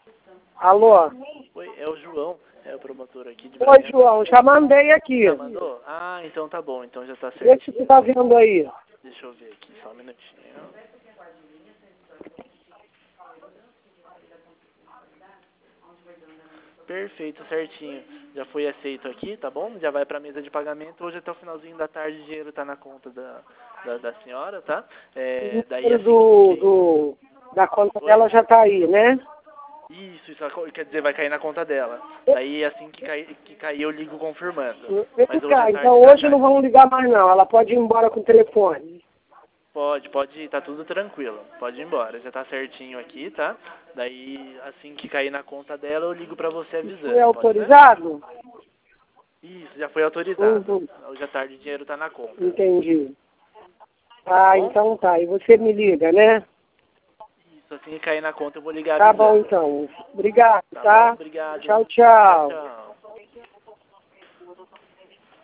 Alô? Oi, é o João, é o promotor aqui de Oi, Bragança. João, já mandei aqui. Já mandou? Ah, então tá bom, então já tá Vê se certinho. você tá vendo aí. Deixa eu ver aqui, só um minutinho. Perfeito, certinho. Já foi aceito aqui, tá bom? Já vai pra mesa de pagamento. Hoje até o finalzinho da tarde o dinheiro tá na conta da senhora, tá? O Daí número assim da conta Oi? dela já tá aí, né? Isso quer dizer, vai cair na conta dela. Daí assim que cair eu ligo confirmando. Mas hoje à Então tarde já hoje cai. não vamos ligar mais não. Ela pode ir embora com o telefone. Pode ir, tá tudo tranquilo. Pode ir embora, já tá certinho aqui, tá? Daí, assim que cair na conta dela, eu ligo pra você Isso é avisando, pode ser? autorizado? Isso, já foi autorizado. Uhum, Hoje à tarde o dinheiro tá na conta, entendi. tá Ah, bom? então tá. E você me liga, né? Isso, assim que cair na conta eu vou ligar Tá bom avisando. então. Obrigado, Tá bom? tá? Obrigado. Tchau, Tchau, tchau. tchau.